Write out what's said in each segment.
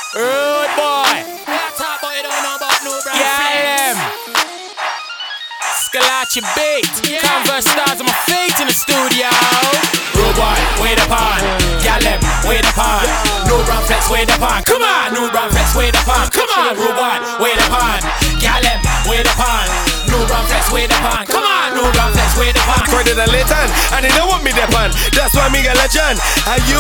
Rude boy. Yeah, Scalachi beat. Converse stars on my feet in the studio. Rude boy, wait upon. Galem, wait upon. New Brown Flex, wait upon. Come on, New Brown Flex, wait upon. Come on, Rude boy, wait upon. Galem, wait upon. New Brown Flex, wait upon. Come on, New Brown Flex, wait upon. Further than Leighton, and they don't want me there, pan. That's why me get legend. And you?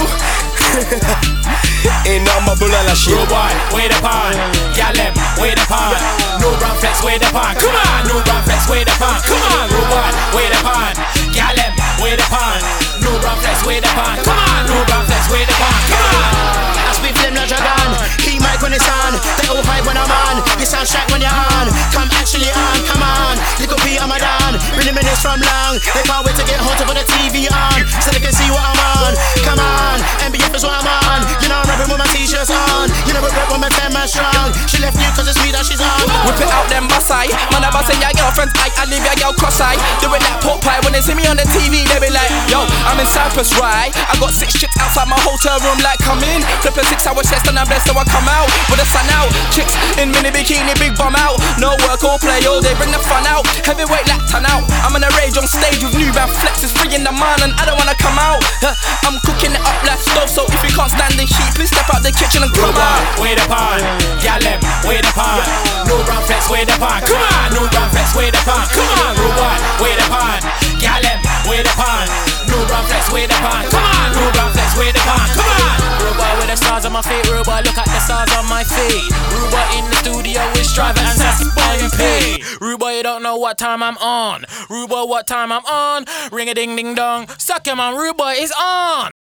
Ain't no more bulla la shit. Rude boy, wait upon. Galem, wait upon. New Brown Flex, wait upon. Come on, New Brown Flex, wait upon. Come on, Rude boy, wait upon. Galem, wait upon. New Brown Flex, wait upon. Come on, New Brown Flex, wait upon. Come on. I spit flame like dragon. Keep mic when it's on. They all hype when I'm on. You sound sharp when you're on. Come actually on, come on. Little P, I'm a don. Bring the minutes from long. They can't wait to get home to put the TV on, so they can see what I'm on. Come on, MBF is what I'm on. You know I'm rapping with my t-shirts on. You know regret when my 10 man strong. She left you cause it's me that she's on. Whip it out them bus eye. Man, I bust your girlfriends, I leave your girl cross-eye. Doing that pork pie, when they see me on the TV, they be like, yo, I'm in Cyprus, right? I got 6 chicks outside my hotel room, like, come in. Flip a 6-hour chest and I'm blessed, so I come out with the sun out. Chicks in mini bikini, big bum out. No work, all play, all day, bring the fun out. Heavyweight like ton out. I'm in a rage on stage with New Brown Flex, is free in the man, and I don't wanna come out. I'm cooking it up like stove, so if you can't stand the heat, please step out the kitchen and come out. Wait upon, Galem, wait upon. New Brown Flex, wait upon. Come on, New Brown Flex, wait upon. Come on, Rude boy, wait upon. Galem, wait upon. New Brown Flex, wait upon. Come on, New Brown Flex, wait upon. Come on. Rude boy with the stars on my feet. Rude boy, look at the stars on my feet. Rude boy in the studio with Striver and Sassy Boy and P. Rude boy, you don't know what time I'm on. Rude boy, what time I'm on? Ring a ding ding dong. Suck him on, Rude boy is on.